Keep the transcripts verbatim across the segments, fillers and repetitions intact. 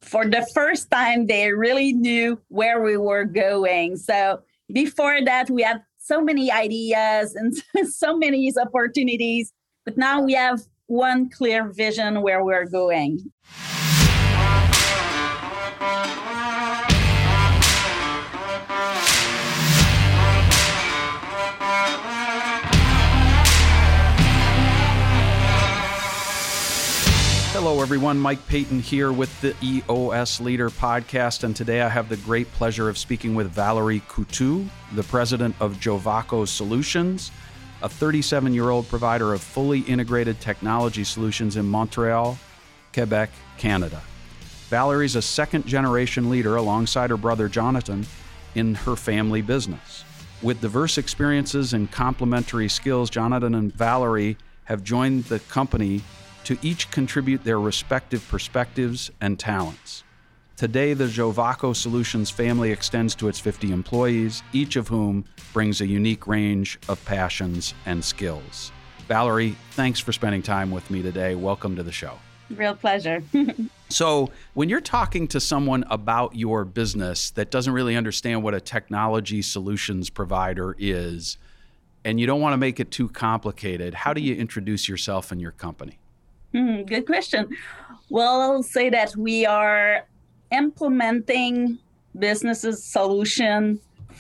for the first time, they really knew where we were going. So before that, we had so many ideas and so many opportunities, but now we have one clear vision where we're going. Hello, everyone. Mike Payton here with the E O S Leader Podcast, and today I have the great pleasure of speaking with Valerie Coutu, the president of Jovaco Solutions, a thirty-seven-year-old provider of fully integrated technology solutions in Montreal, Quebec, Canada. Valerie's a second-generation leader alongside her brother Jonathan in her family business. With diverse experiences and complementary skills, Jonathan and Valerie have joined the company to each contribute their respective perspectives and talents. Today, the Jovaco Solutions family extends to its fifty employees, each of whom brings a unique range of passions and skills. Valerie, thanks for spending time with me today. Welcome to the show. Real pleasure. So when you're talking to someone about your business that doesn't really understand what a technology solutions provider is, and you don't want to make it too complicated, how do you introduce yourself and your company? Hmm, good question. Well, I'll say that we are implementing businesses solution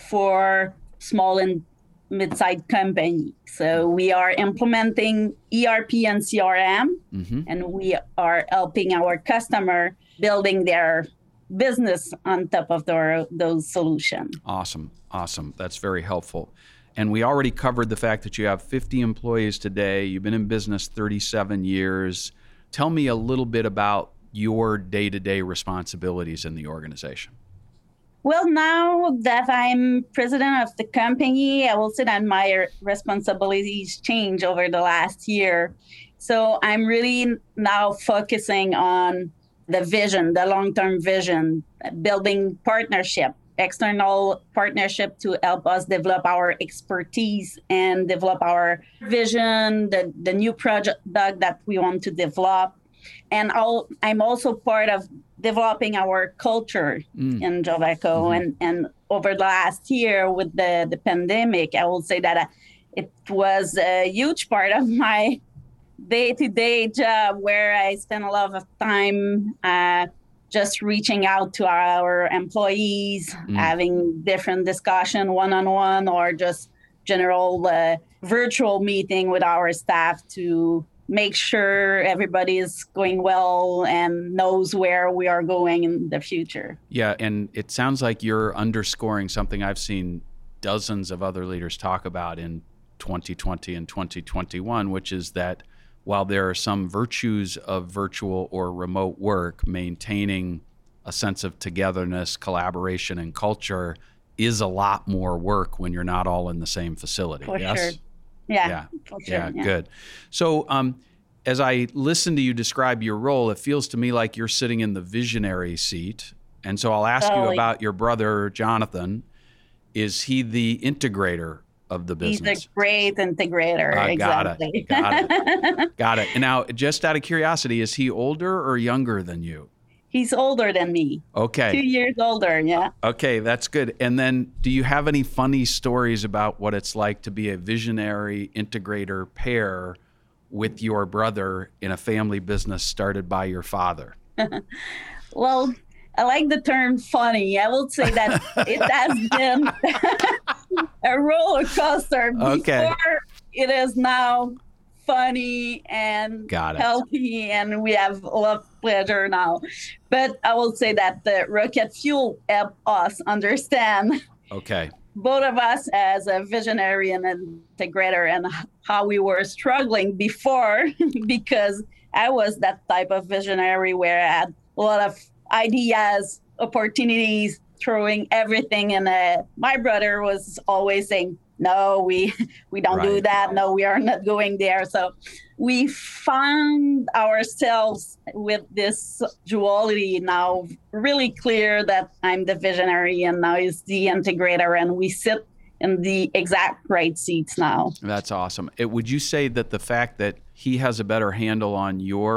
for small and mid-sized company. So we are implementing E R P and C R M, mm-hmm. and we are helping our customer building their business on top of their, those solutions. Awesome. Awesome. That's very helpful. And we already covered the fact that you have fifty employees today. You've been in business thirty-seven years. Tell me a little bit about your day-to-day responsibilities in the organization. Well, now that I'm president of the company, I will say that my responsibilities changed over the last year. So I'm really now focusing on the vision, the long-term vision, building partnership. External partnership to help us develop our expertise and develop our vision, the, the new project that we want to develop. And I'll, I'm also part of developing our culture mm. in Jovaco. Mm-hmm. And, and over the last year with the, the pandemic, I will say that it was a huge part of my day-to-day job where I spend a lot of time uh, just reaching out to our employees, mm. having different discussion one-on-one or just general uh, virtual meeting with our staff to make sure everybody is going well and knows where we are going in the future. Yeah, and it sounds like you're underscoring something I've seen dozens of other leaders talk about in twenty twenty and twenty twenty-one, which is that while there are some virtues of virtual or remote work, maintaining a sense of togetherness, collaboration, and culture is a lot more work when you're not all in the same facility. For yes? sure. Yeah. Yeah. For sure. Yeah, yeah. Good. So um, as I listen to you describe your role, it feels to me like you're sitting in the visionary seat. And so I'll ask totally. you about your brother, Jonathan. Is he the integrator of the business? He's a great integrator. Uh, exactly. Got it. Got it. Got it. And now, just out of curiosity, is he older or younger than you? He's older than me. Okay. Two years older, yeah. Okay, that's good. And then do you have any funny stories about what it's like to be a visionary integrator pair with your brother in a family business started by your father? Well, I like the term funny. I will say that it has been a roller coaster before okay. it is now funny and Got it. healthy, and we have a lot of pleasure now. But I will say that the rocket fuel helped us understand okay. both of us as a visionary and an integrator and how we were struggling before, because I was that type of visionary where I had a lot of ideas, opportunities, throwing everything in a, my brother was always saying, no, we we don't right. do that. No, we are not going there. So we found ourselves with this duality now really clear that I'm the visionary and now he's the integrator, and we sit in the exact right seats now. That's awesome. It, would you say that the fact that he has a better handle on your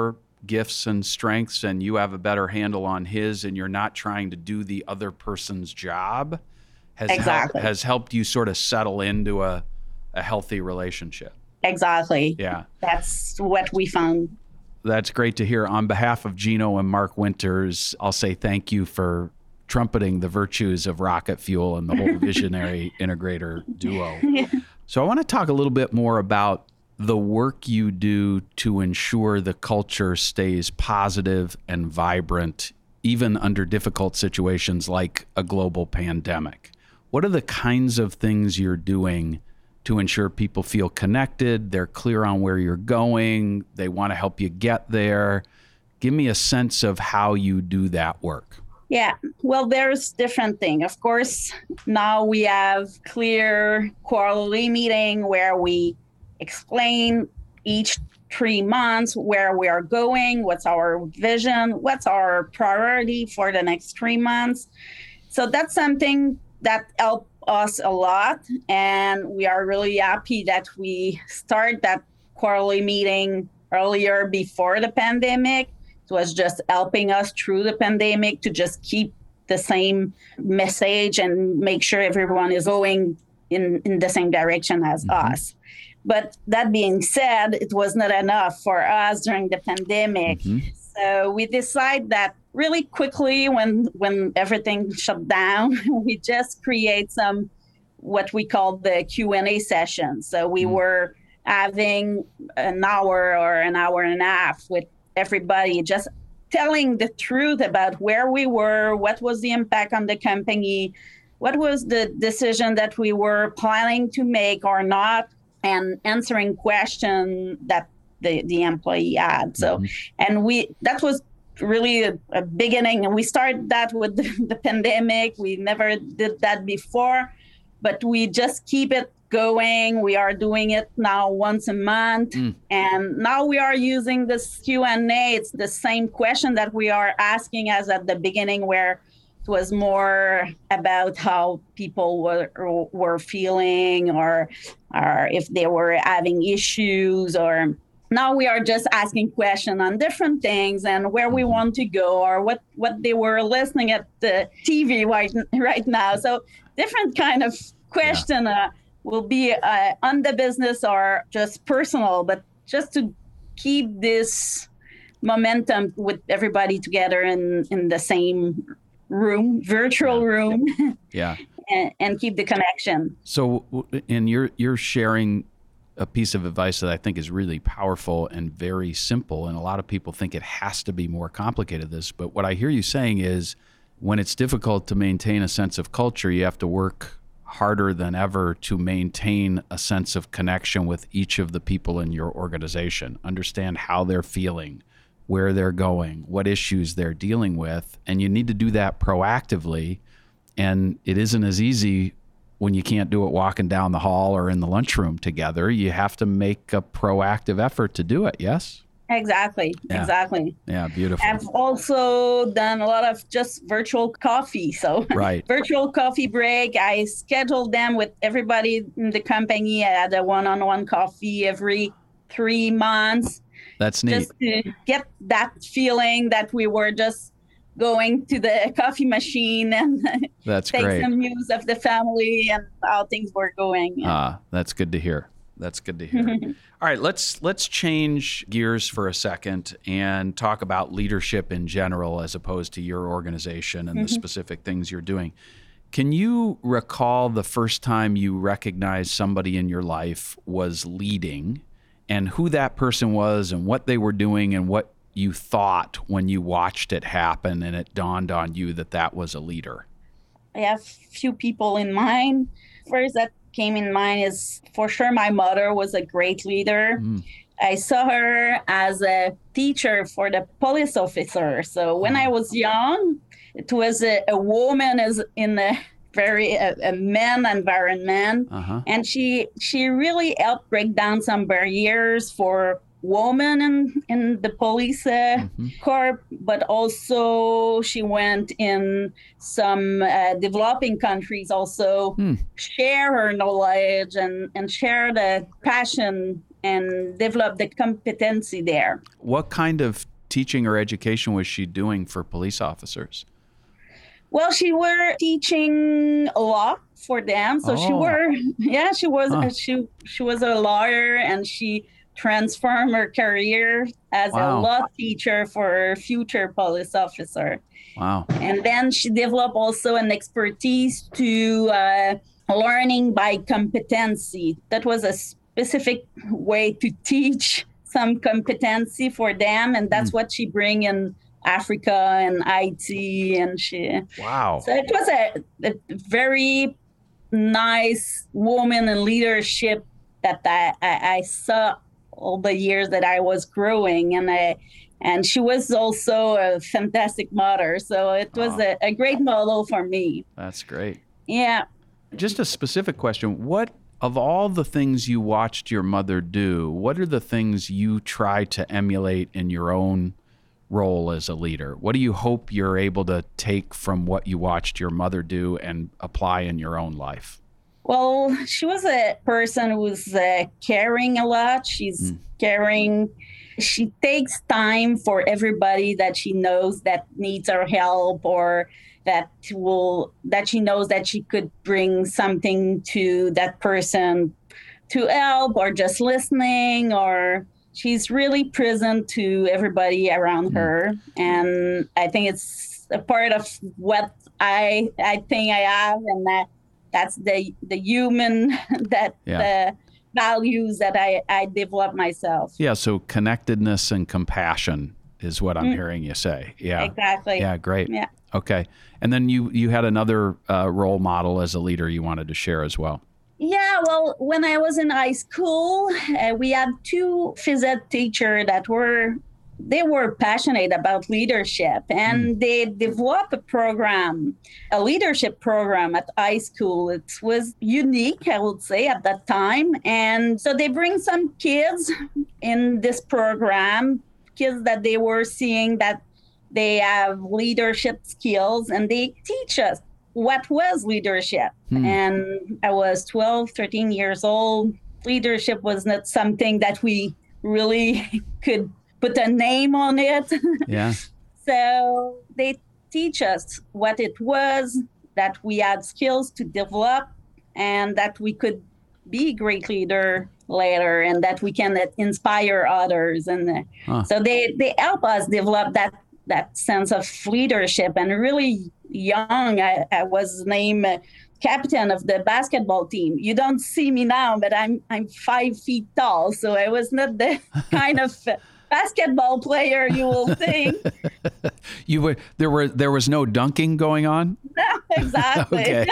gifts and strengths and you have a better handle on his and you're not trying to do the other person's job has, exactly. help, has helped you sort of settle into a, a healthy relationship. Exactly. Yeah. That's what we found. That's great to hear. On behalf of Gino and Mark Winters, I'll say thank you for trumpeting the virtues of rocket fuel and the whole visionary integrator duo. Yeah. So I want to talk a little bit more about the work you do to ensure the culture stays positive and vibrant, even under difficult situations like a global pandemic. What are the kinds of things you're doing to ensure people feel connected, they're clear on where you're going, they want to help you get there? Give me a sense of how you do that work. Yeah, well, there's different things. Of course, now we have clear quarterly meeting where we explain each three months where we are going, what's our vision, what's our priority for the next three months. So that's something that helps us a lot. And we are really happy that we start that quarterly meeting earlier before the pandemic. It was just helping us through the pandemic to just keep the same message and make sure everyone is going in, in the same direction as mm-hmm. us. But that being said, it was not enough for us during the pandemic. Mm-hmm. So we decided that really quickly when when everything shut down, we just create some what we call the Q and A session. So we mm-hmm. were having an hour or an hour and a half with everybody, just telling the truth about where we were, what was the impact on the company, what was the decision that we were planning to make or not, and answering questions that the, the employee had. So, mm-hmm. and we, that was really a, a beginning. And we started that with the, the pandemic. We never did that before, but we just keep it going. We are doing it now once a month. Mm. And now we are using this Q and A. It's the same question that we are asking as at the beginning, where it was more about how people were were feeling or, or if they were having issues. Or now we are just asking questions on different things and where we want to go or what, what they were listening at the T V right, right now. So different kind of question yeah. uh, will be uh, on the business or just personal, but just to keep this momentum with everybody together in, in the same room, virtual yeah. room, yeah, and, and keep the connection. So, and you're you're sharing a piece of advice that I think is really powerful and very simple, and a lot of people think it has to be more complicated than this. But what I hear you saying is, when it's difficult to maintain a sense of culture, you have to work harder than ever to maintain a sense of connection with each of the people in your organization. Understand how they're feeling, where they're going, what issues they're dealing with, and you need to do that proactively. And it isn't as easy when you can't do it walking down the hall or in the lunchroom together. You have to make a proactive effort to do it, yes? Exactly, yeah. exactly. Yeah, beautiful. I've also done a lot of just virtual coffee. So right. virtual coffee break, I scheduled them with everybody in the company. I had a one-on-one coffee every three months. That's neat. Just to get that feeling that we were just going to the coffee machine and that's take great. some news of the family and how things were going. Ah, that's good to hear. That's good to hear. All right, let's let's change gears for a second and talk about leadership in general as opposed to your organization and mm-hmm. the specific things you're doing. Can you recall the first time you recognized somebody in your life was leading and who that person was and what they were doing and what you thought when you watched it happen and it dawned on you that that was a leader? I have a few people in mind. First that came in mind is for sure my mother was a great leader. Mm. I saw her as a teacher for the police officer. So when I was young, it was a, a woman is in a very a, a men environment, uh-huh. and she she really helped break down some barriers for women in, in the police uh, mm-hmm. corps, but also she went in some uh, developing countries also mm. share her knowledge and, and share the passion and develop the competency there. What kind of teaching or education was she doing for police officers? Well, she were teaching law for them. So oh. she were, yeah, she was, huh. she, she was a lawyer, and she transformed her career as wow. a law teacher for a future police officer. Wow. And then she developed also an expertise to uh, learning by competency. That was a specific way to teach some competency for them. And that's mm. what she bring in Africa and I T. And she, wow. So it was a, a very nice woman in leadership that I, I, I saw all the years that I was growing. And I, and she was also a fantastic mother. So it was oh. a, a great model for me. That's great. Yeah. Just a specific question. What, of all the things you watched your mother do, what are the things you try to emulate in your own role as a leader? What do you hope you're able to take from what you watched your mother do and apply in your own life? Well, she was a person who's uh, caring a lot. She's mm. caring. She takes time for everybody that she knows that needs her help, or that will that she knows that she could bring something to that person to help, or just listening, or she's really present to everybody around mm. her. And I think it's a part of what I I think I have, and that that's the the human that yeah. the values that I, I develop myself. Yeah, so connectedness and compassion is what I'm mm. hearing you say. Yeah, exactly. Yeah, great. Yeah. Okay. And then you, you had another uh, role model as a leader you wanted to share as well. Yeah, well, when I was in high school, uh, we had two phys ed teachers that were, they were passionate about leadership, and mm. they developed a program, a leadership program at high school. It was unique, I would say, at that time. And so they bring some kids in this program, kids that they were seeing that they have leadership skills, and they teach us what was leadership. Hmm. And I was twelve, thirteen years old. Leadership was not something that we really could put a name on it. Yeah. So they teach us what it was, that we had skills to develop, and that we could be a great leader later, and that we can inspire others. And huh. so they, they help us develop that that sense of leadership. And really young, I, I was named captain of the basketball team. You don't see me now, but I'm I'm five feet tall, so I was not the kind of basketball player you will think. You were there were there was no dunking going on? No, exactly. Okay.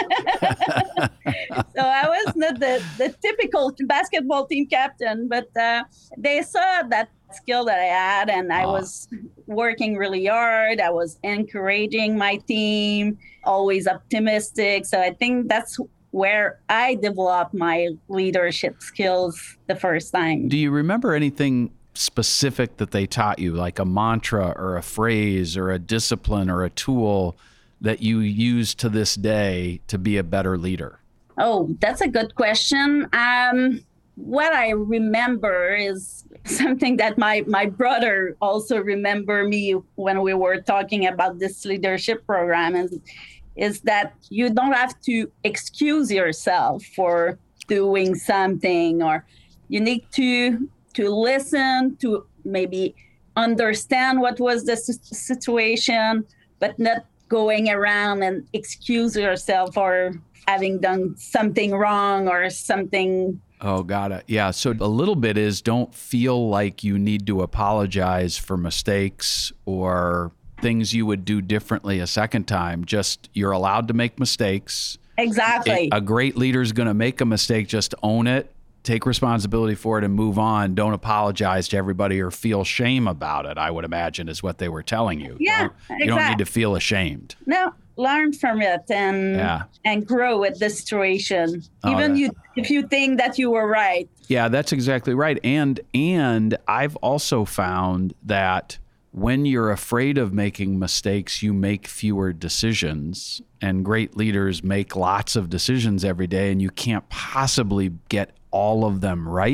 So I was not the, the typical basketball team captain, but uh, they saw that skill that I had, and I oh. was working really hard. I was encouraging my team, always optimistic. So I think that's where I developed my leadership skills the first time. Do you remember anything specific that they taught you, like a mantra or a phrase or a discipline or a tool that you use to this day to be a better leader? Oh, that's a good question. Um, what I remember is something that my, my brother also remember me when we were talking about this leadership program, and is that you don't have to excuse yourself for doing something, or you need to to listen, to maybe understand what was the situation, but not going around and excuse yourself for having done something wrong or something. Oh, got it. Yeah. So a little bit is, don't feel like you need to apologize for mistakes or things you would do differently a second time. Just, you're allowed to make mistakes. Exactly. It, a great leader is going to make a mistake. Just own it, take responsibility for it, and move on. Don't apologize to everybody or feel shame about it, I would imagine, is what they were telling you. Yeah, don't, exactly. You don't need to feel ashamed. No. Learn from it and yeah. and grow with the situation, oh, even you if you think that you were right. Yeah, that's exactly right. And and I've also found that when you're afraid of making mistakes, you make fewer decisions. And great leaders make lots of decisions every day, and you can't possibly get all of them right.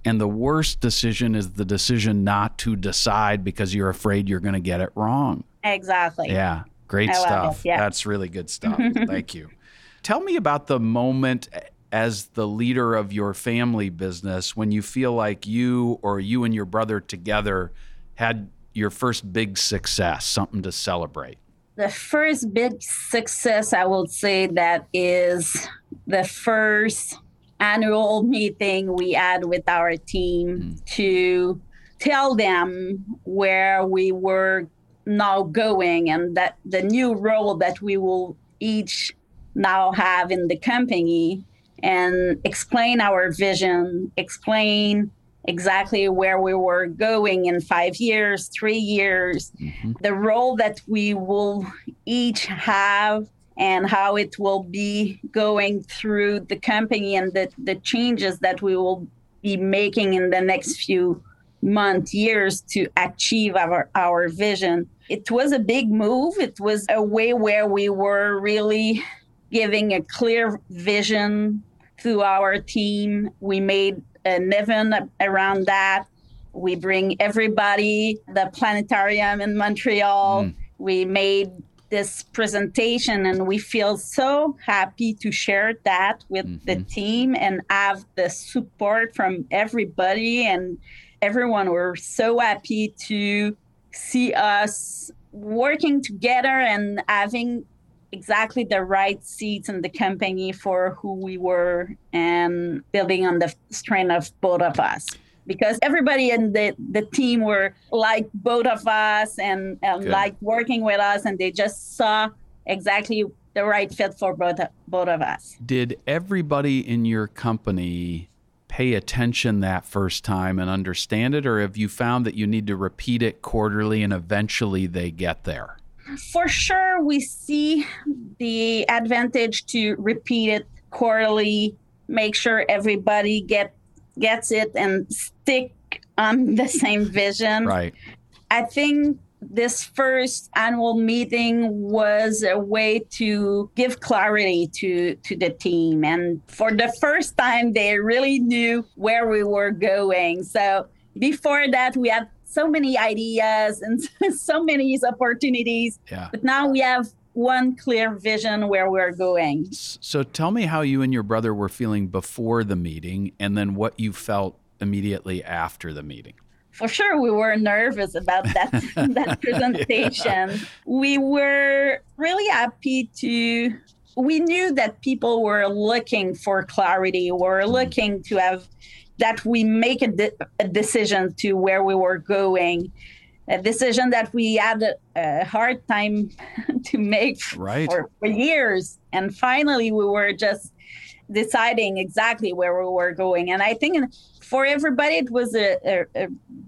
And the worst decision is the decision not to decide because you're afraid you're going to get it wrong. Exactly. Yeah. Great I stuff. Yeah. That's really good stuff. Thank you. Tell me about the moment as the leader of your family business when you feel like you or you and your brother together had your first big success, something to celebrate. The first big success, I would say, that is the first annual meeting we had with our team mm. to tell them where we were now going and that the new role that we will each now have in the company, and explain our vision, explain exactly where we were going in five years, three years, mm-hmm. the role that we will each have and how it will be going through the company and the, the changes that we will be making in the next few months, years to achieve our, our vision. It was a big move. It was a way where we were really giving a clear vision to our team. We made an event around that. We bring everybody, the planetarium in Montreal. Mm. We made this presentation and we feel so happy to share that with mm-hmm. the team and have the support from everybody. And everyone were so happy to see us working together and having exactly the right seats in the company for who we were and building on the strength of both of us. Because everybody in the, the team were like both of us and, and liked working with us, and they just saw exactly the right fit for both, both of us. Did everybody in your company pay attention that first time and understand it, or have you found that you need to repeat it quarterly and eventually they get there? For sure, we see the advantage to repeat it quarterly, make sure everybody get gets it and stick on the same vision. Right. I think this first annual meeting was a way to give clarity to, to the team. And for the first time, they really knew where we were going. So before that, we had so many ideas and so many opportunities. Yeah. But now we have one clear vision where we're going. So tell me how you and your brother were feeling before the meeting and then what you felt immediately after the meeting. For sure, we were nervous about that, that presentation. Yeah. We were really happy to, we knew that people were looking for clarity, were looking to have, that we make a, de- a decision to where we were going. A decision that we had a, a hard time to make right. for, for years. And finally, we were just deciding exactly where we were going. And I think for everybody, it was a, a, a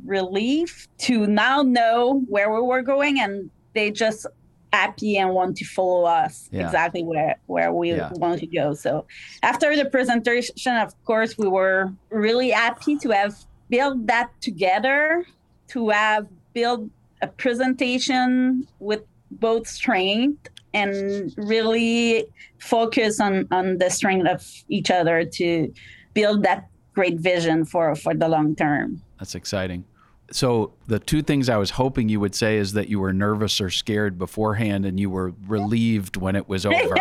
relief to now know where we were going, and they just happy and want to follow us yeah. exactly where, where we yeah. want to go. So after the presentation, of course, we were really happy to have built that together, to have build a presentation with both strength and really focus on, on the strength of each other to build that great vision for, for the long term. That's exciting. So the two things I was hoping you would say is that you were nervous or scared beforehand and you were relieved when it was over.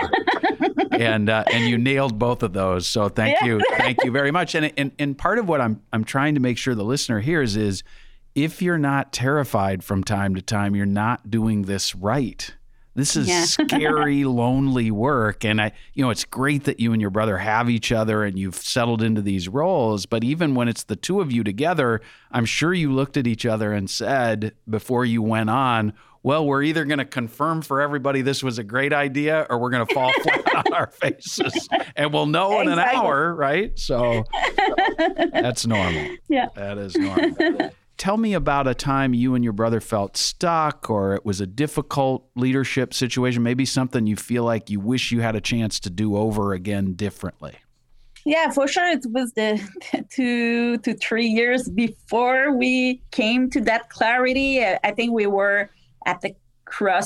and uh, and you nailed both of those. So thank you. Thank you very much. And, and and part of what I'm I'm trying to make sure the listener hears is, if you're not terrified from time to time, you're not doing this right. This is yeah. scary, lonely work. And I, you know, it's great that you and your brother have each other and you've settled into these roles. But even when it's the two of you together, I'm sure you looked at each other and said before you went on, well, we're either going to confirm for everybody this was a great idea or we're going to fall flat on our faces. And we'll know in exactly. an hour, right? So that's normal. Yeah. That is normal. Tell me about a time you and your brother felt stuck, or it was a difficult leadership situation, maybe something you feel like you wish you had a chance to do over again differently. Yeah, for sure. It was the two to three years before we came to that clarity. I think we were at the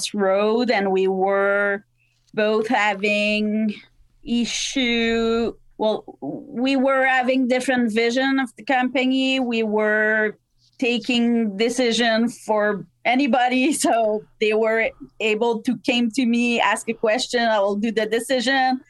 crossroad and we were both having issue well, we were having different vision of the company. We were taking decision for anybody. So they were able to came to me, ask a question, I will do the decision.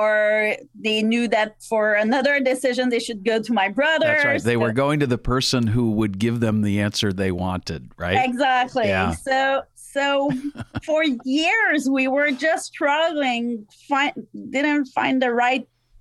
Or they knew that for another decision, they should go to my brother. That's right. They so, were going to the person who would give them the answer they wanted, right? Exactly. Yeah. So so for years, we were just struggling, find, didn't find the right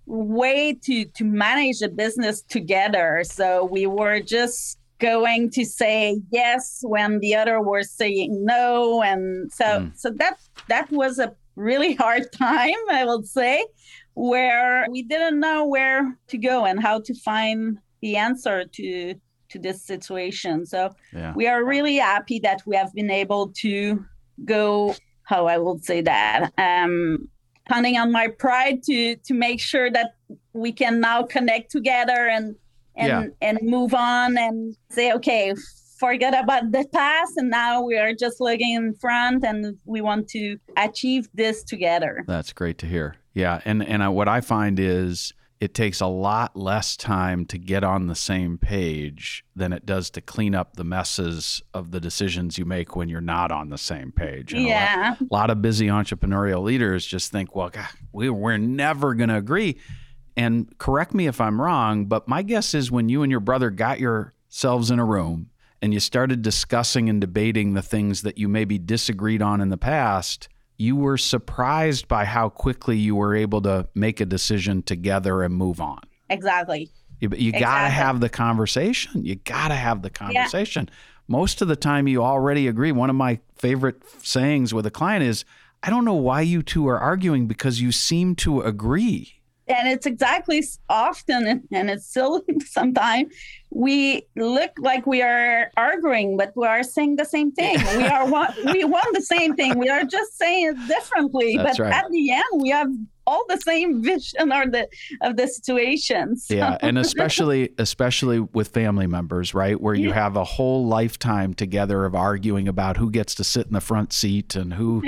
way to, to manage the business together. So we were just going to say yes when the other was saying no. And so mm. so that that was a really hard time, I would say, where we didn't know where to go and how to find the answer to to this situation. So yeah. we are really happy that we have been able to go, how I would say that, um, counting on my pride to to make sure that we can now connect together and and yeah. and move on and say, okay, forget about the past, and now we are just looking in front, and we want to achieve this together. That's great to hear. Yeah, and and I, what I find is it takes a lot less time to get on the same page than it does to clean up the messes of the decisions you make when you're not on the same page. And yeah, a lot, a lot of busy entrepreneurial leaders just think, well, God, we, we're never going to agree. And correct me if I'm wrong, but my guess is when you and your brother got yourselves in a room and you started discussing and debating the things that you maybe disagreed on in the past, you were surprised by how quickly you were able to make a decision together and move on. Exactly. You, you exactly. got to have the conversation. You got to have the conversation. Yeah. Most of the time you already agree. One of my favorite sayings with a client is, I don't know why you two are arguing because you seem to agree. And it's exactly often, and it's still sometimes, we look like we are arguing, but we are saying the same thing. We are we want the same thing. We are just saying it differently. That's but right. At the end, we have all the same vision or the of the situation. So. Yeah, and especially especially with family members, right, where you yeah. have a whole lifetime together of arguing about who gets to sit in the front seat and who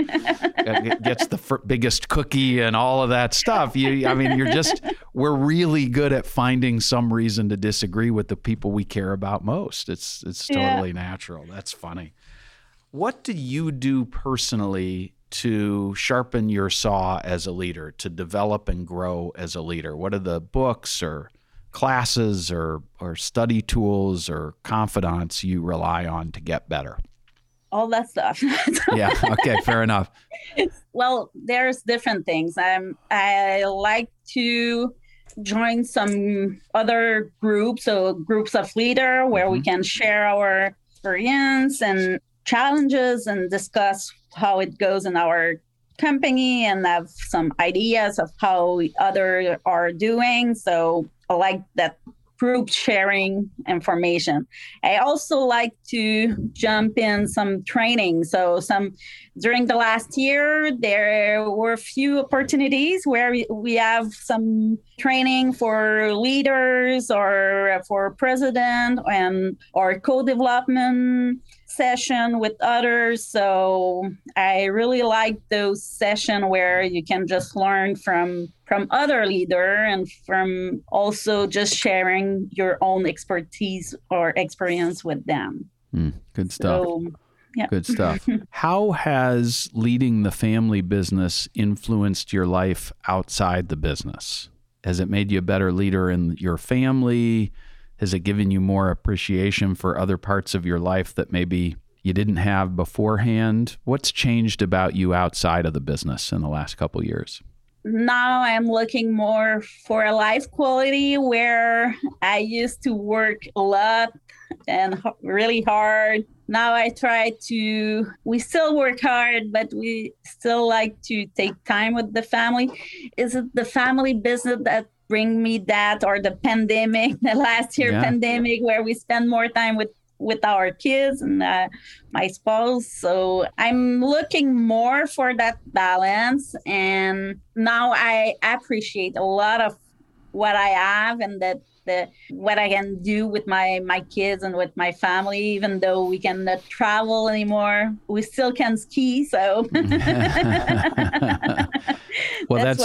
gets the f- biggest cookie and all of that stuff. You, I mean, you're just we're really good at finding some reason to disagree with the people we care about most. It's it's totally yeah. natural. That's funny. What do you do personally to sharpen your saw as a leader, to develop and grow as a leader? What are the books or classes or or study tools or confidants you rely on to get better? All that stuff. Yeah. Okay. Fair enough. Well, there's different things. I'm, I like to join some other groups, so groups of leader where mm-hmm. we can share our experience and challenges and discuss how it goes in our company and have some ideas of how others are doing. So I like that group sharing information. I also like to jump in some training. So some during the last year, there were a few opportunities where we, we have some training for leaders or for president and or co-development session with others. So I really like those sessions where you can just learn from from other leader and from also just sharing your own expertise or experience with them. Mm, good stuff. So, yeah. Good stuff. How has leading the family business influenced your life outside the business? Has it made you a better leader in your family? Has it given you more appreciation for other parts of your life that maybe you didn't have beforehand? What's changed about you outside of the business in the last couple of years? Now I'm looking more for a life quality where I used to work a lot and really hard. Now I try to, we still work hard, but we still like to take time with the family. Is it the family business that bring me that, or the pandemic, the last year yeah. pandemic, where we spend more time with, with our kids and uh, my spouse? So I'm looking more for that balance. And now I appreciate a lot of what I have and that the what I can do with my, my kids and with my family, even though we cannot travel anymore. We still can ski, so well, that's, that's what we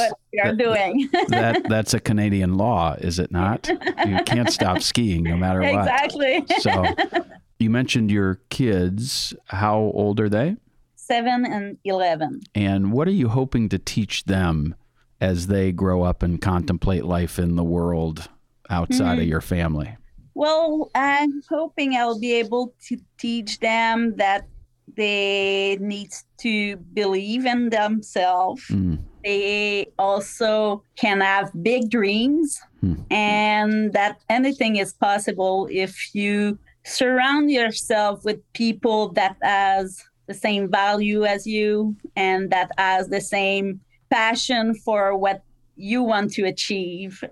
are doing. that That's a Canadian law, is it not? You can't stop skiing no matter what. Exactly. So you mentioned your kids. How old are they? Seven and eleven. And what are you hoping to teach them as they grow up and contemplate life in the world outside mm. of your family? Well, I'm hoping I'll be able to teach them that they need to believe in themselves. Mm. They also can have big dreams mm. and that anything is possible if you surround yourself with people that has the same value as you and that has the same passion for what you want to achieve.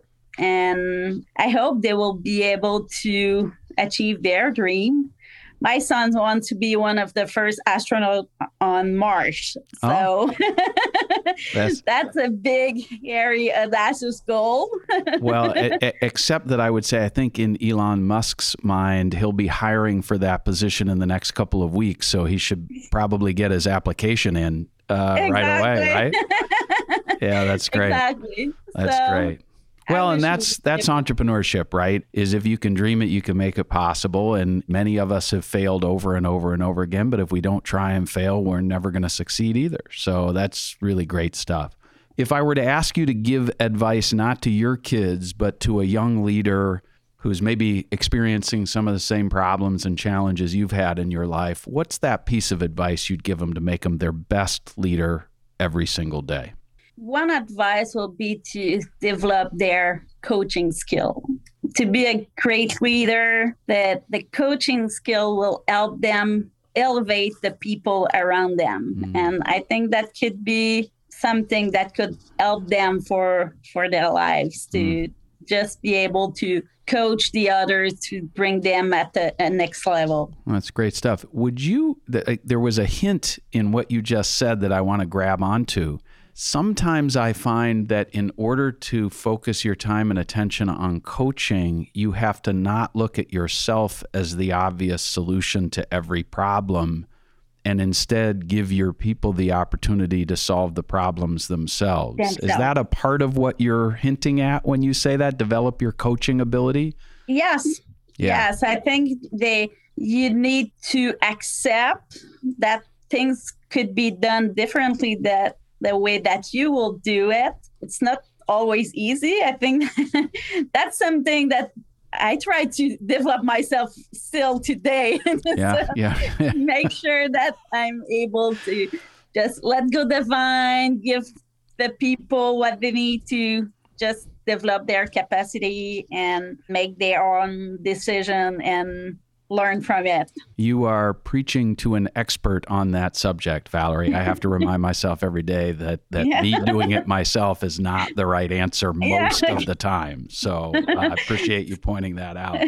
And I hope they will be able to achieve their dream. My sons want to be one of the first astronauts on Mars. So oh, that's, that's a big, hairy, audacious goal. Well, a, a, except that I would say, I think in Elon Musk's mind, he'll be hiring for that position in the next couple of weeks. So he should probably get his application in uh, exactly. right away, right? Yeah, that's great. Exactly. That's so, great. Well, and that's that's entrepreneurship, right? Is if you can dream it, you can make it possible. And many of us have failed over and over and over again. But if we don't try and fail, we're never going to succeed either. So that's really great stuff. If I were to ask you to give advice not to your kids, but to a young leader who's maybe experiencing some of the same problems and challenges you've had in your life, what's that piece of advice you'd give them to make them their best leader every single day? One advice will be to develop their coaching skill. To be a great leader, that the coaching skill will help them elevate the people around them. Mm. And I think that could be something that could help them for, for their lives, to mm. just be able to coach the others to bring them at the uh, next level. Well, that's great stuff. Would you, th- there was a hint in what you just said that I want to grab onto. Sometimes I find that in order to focus your time and attention on coaching, you have to not look at yourself as the obvious solution to every problem and instead give your people the opportunity to solve the problems themselves. Is so. that a part of what you're hinting at when you say that? Develop your coaching ability? Yes. Yeah. Yes. I think they you need to accept that things could be done differently, that the way that you will do it. It's not always easy. I think that's something that I try to develop myself still today. Yeah, so yeah. Make sure that I'm able to just let go the vine, give the people what they need to just develop their capacity and make their own decision and learn from it. You are preaching to an expert on that subject, Valerie. I have to remind myself every day that, that yeah. me doing it myself is not the right answer most yeah. of the time. So uh, I appreciate you pointing that out.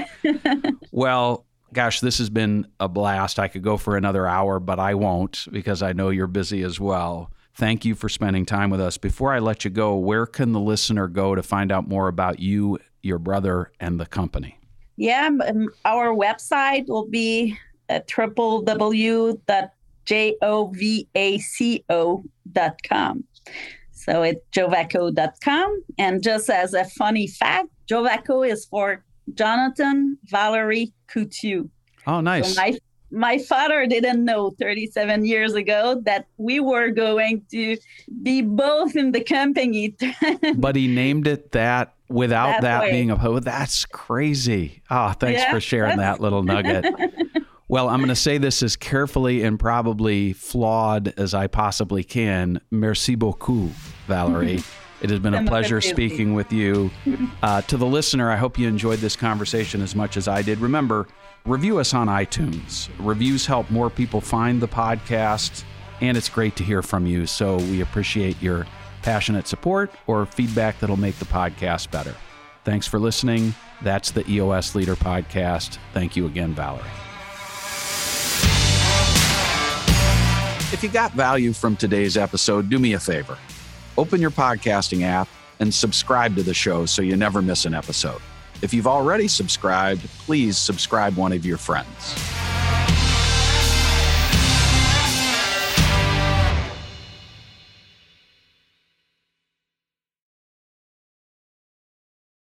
Well, gosh, this has been a blast. I could go for another hour, but I won't because I know you're busy as well. Thank you for spending time with us. Before I let you go, where can the listener go to find out more about you, your brother, and the company? Yeah, our website will be at w w w dot jovaco dot com. So it's jovaco dot com. And just as a funny fact, Jovaco is for Jonathan Valerie Coutu. Oh, nice. So my, my father didn't know thirty-seven years ago that we were going to be both in the company. But he named it that without that, that being a oh, that's crazy. Ah, oh, thanks yeah, for sharing that little nugget. Well, I'm going to say this as carefully and probably flawed as I possibly can. Merci beaucoup, Valerie. It has been a pleasure speaking with you. Uh, to the listener, I hope you enjoyed this conversation as much as I did. Remember, review us on iTunes. Reviews help more people find the podcast, and it's great to hear from you. So we appreciate your passionate support or feedback that'll make the podcast better. Thanks for listening. That's the E O S Leader Podcast. Thank you again, Valerie. If you got value from today's episode, do me a favor. Open your podcasting app and subscribe to the show so you never miss an episode. If you've already subscribed, please subscribe one of your friends.